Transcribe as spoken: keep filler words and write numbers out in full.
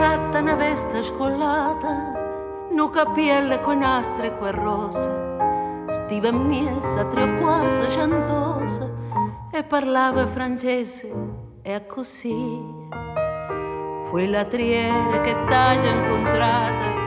gatta una veste scollata, no capielle con nastri e rose. Stiva miessa tre o quattro ciantose e parlava francese e così. Fu la triera che t'ha incontrata